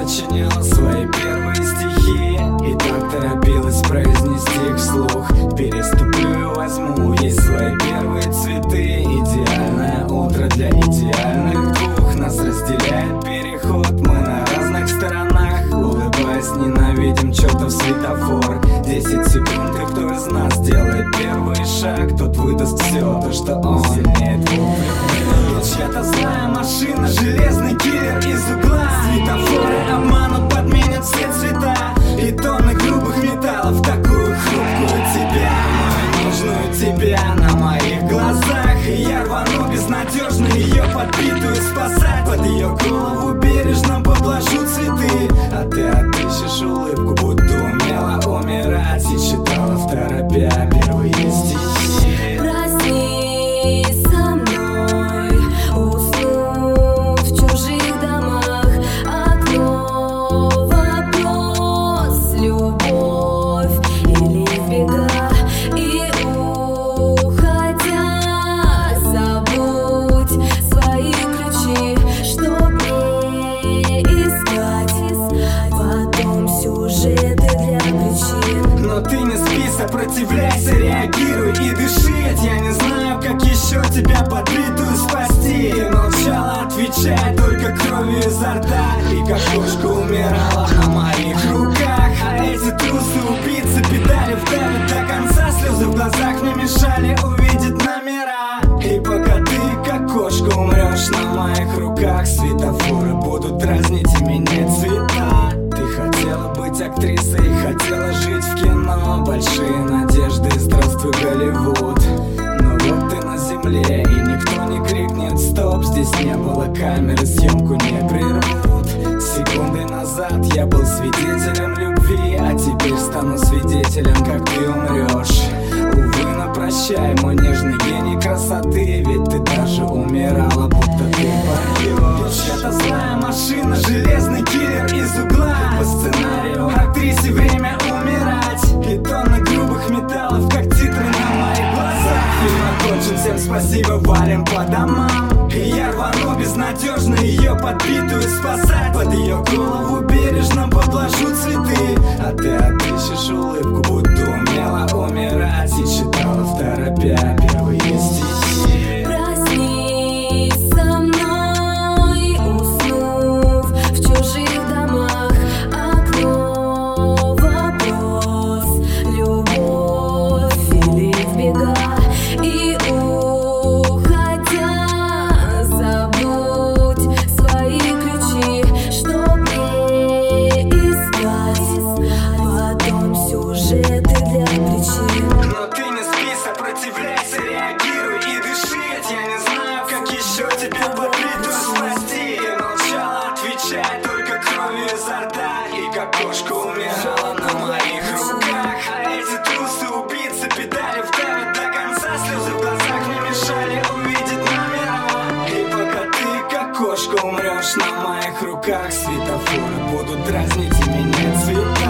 сочиняла свои первые стихи и так торопилась произнести их вслух. Переступлю и возьму ей свои первые цветы. Идеальное утро для идеальных двух. Нас разделяет переход, мы на разных сторонах. Улыбаясь, ненавидим чертов светофор. 10 секунд, и кто из нас делает первый шаг, тот выдаст все то, что он имеет. Чья-то злая машина, железный киллер из угла. Светофоры обманут, подменят все цвета и тонны грубых металлов, такую хрупкую тебя, мою нужную тебя на моих глазах. И я рвану безнадежно ее подбитую спасать. Под ее голову бережно подложу цветы, а ты отыщешь улыбку, будто умела умирать и читала второпя первые стихи. Проснись со мной, уснув в чужих домах. Окно, вопрос, любовь или в бега. И уходя, забудь свои ключи, чтоб не искать потом сюжеты для причин. Но ты не спи, сопротивляйся, реагируй и дыши. Ведь я не знаю, как еще тебя подбитую спасти. Ты молчала, отвечая только кровью изо рта, и как кошка умирала на моих руках. А эти трусы-убийцы педали вдавят до конца. Слезы в глазах мне мешали увидеть номера. И пока ты, как кошка, умрешь на моих руках, светофоры будут дразнить и менять цвета. Ты хотела быть актрисой, хотела жить в кино. Большие надежды, здравствуй, Голливуд. Но вот ты на земле, и никто не крикнет стоп. Здесь не было камеры, съемку не прервут. Секунды назад я был свидетелем любви, а теперь стану свидетелем, как ты умрешь. Увы, но прощай, мой нежный гений красоты, ведь ты даже умирала, будто ты поешь. Чья-то злая машина, железный киллер из угла. По сценарию актрисе время умирать, и тонны грубых металлов, как титры на моих глазах. Фильм окончен, всем спасибо, валим по домам. И я рвану безнадежно ее подбитую спасать. Под ее голову бережно подложу цветы, а ты отыщешь улыбку, будто умела умирать и читала второпя первые стихи. Проснись со мной, уснув в чужих домах. Окно, вопрос, любовь или в бега. И уходя, забудь свои ключи, чтоб не искать потом сюжеты для причин. Но ты не спи, сопротивляйся, реагируй и дыши. Ведь я не знаю, как еще тебя подбитую спасти. Ты молчала, отвечая только кровью изо рта, и как кошка умирала на моих руках. А эти трусы-убийцы педали вдавят до конца. Слезы в глазах мне мешали увидеть номера. И пока ты, как кошка, умрешь на моих руках, светофоры будут дразнить и менять цвета.